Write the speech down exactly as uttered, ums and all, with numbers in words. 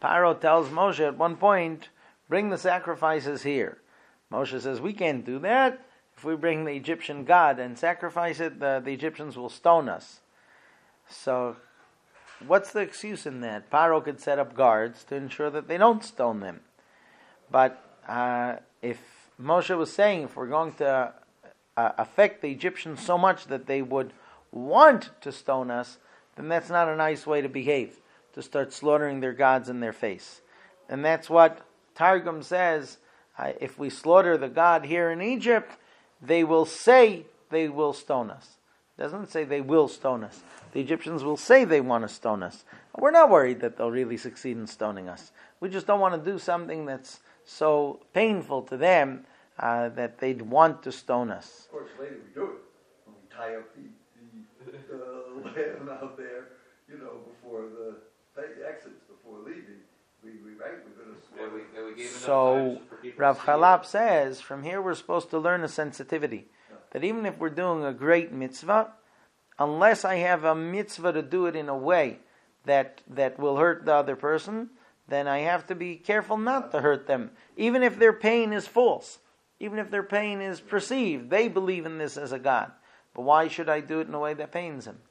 Paro tells Moshe at one point, bring the sacrifices here. Moshe says, we can't do that. If we bring the Egyptian god and sacrifice it, the, the Egyptians will stone us. So, what's the excuse in that? Paro could set up guards to ensure that they don't stone them. But uh, if Moshe was saying, if we're going to uh, affect the Egyptians so much that they would want to stone us, then that's not a nice way to behave, to start slaughtering their gods in their face. And that's what Targum says, uh, if we slaughter the god here in Egypt, they will say they will stone us. It doesn't say they will stone us. The Egyptians will say they want to stone us. We're not worried that they'll really succeed in stoning us. We just don't want to do something that's so painful to them uh, that they'd want to stone us. Of course, later we do it. When we tie up the, the uh, lamb out there, you know, before the exits, before leaving, we, we right, we're going to slaughter. Yeah, we, we so, Rav Chalap says, from here we're supposed to learn a sensitivity. Yeah. That even if we're doing a great mitzvah, unless I have a mitzvah to do it in a way that that will hurt the other person, then I have to be careful not to hurt them. Even if their pain is false. Even if their pain is perceived. They believe in this as a God. But why should I do it in a way that pains him?